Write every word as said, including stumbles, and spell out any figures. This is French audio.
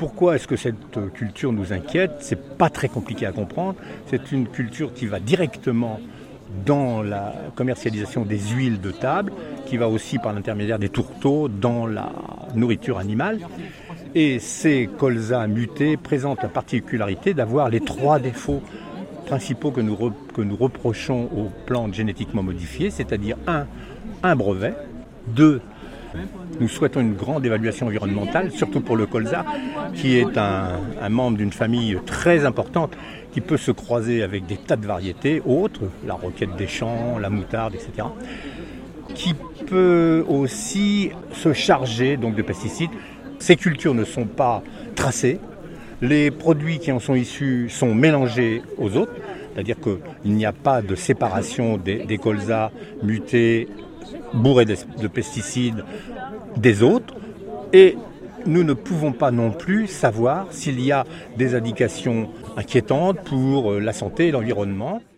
Pourquoi est-ce que cette culture nous inquiète ? C'est pas très compliqué à comprendre. C'est une culture qui va directement dans la commercialisation des huiles de table, qui va aussi par l'intermédiaire des tourteaux dans la nourriture animale. Et ces colzas mutés présentent la particularité d'avoir les trois défauts principaux que nous, re, que nous reprochons aux plantes génétiquement modifiées, c'est-à-dire un, un brevet, deux, nous souhaitons une grande évaluation environnementale, surtout pour le colza, qui est un, un membre d'une famille très importante, qui peut se croiser avec des tas de variétés autres, la roquette des champs, la moutarde, et cetera, qui peut aussi se charger donc, de pesticides. Ces cultures ne sont pas tracées, les produits qui en sont issus sont mélangés aux autres, c'est-à-dire qu'il n'y a pas de séparation des, des colzas mutés, bourrés de, de pesticides, des autres, et nous ne pouvons pas non plus savoir s'il y a des indications inquiétantes pour la santé et l'environnement.